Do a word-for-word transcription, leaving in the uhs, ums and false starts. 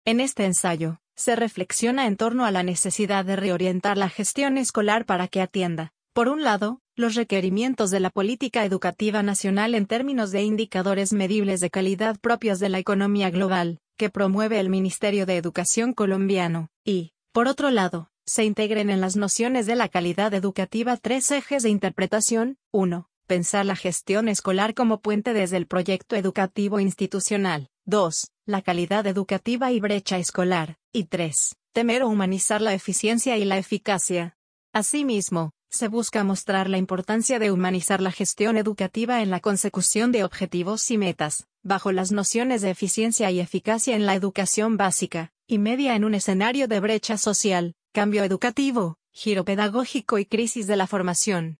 En este ensayo, se reflexiona en torno a la necesidad de reorientar la gestión escolar para que atienda, por un lado, los requerimientos de la política educativa nacional en términos de indicadores medibles de calidad propios de la economía global, que promueve el Ministerio de Educación colombiano, y, por otro lado, se integren en las nociones de la calidad educativa tres ejes de interpretación: uno. Pensar la gestión escolar como puente desde el proyecto educativo institucional; dos. La calidad educativa y brecha escolar; y tres. Temer o humanizar la eficiencia y la eficacia. Asimismo, se busca mostrar la importancia de humanizar la gestión educativa en la consecución de objetivos y metas, bajo las nociones de eficiencia y eficacia en la educación básica y media en un escenario de brecha social, cambio educativo, giro pedagógico y crisis de la formación.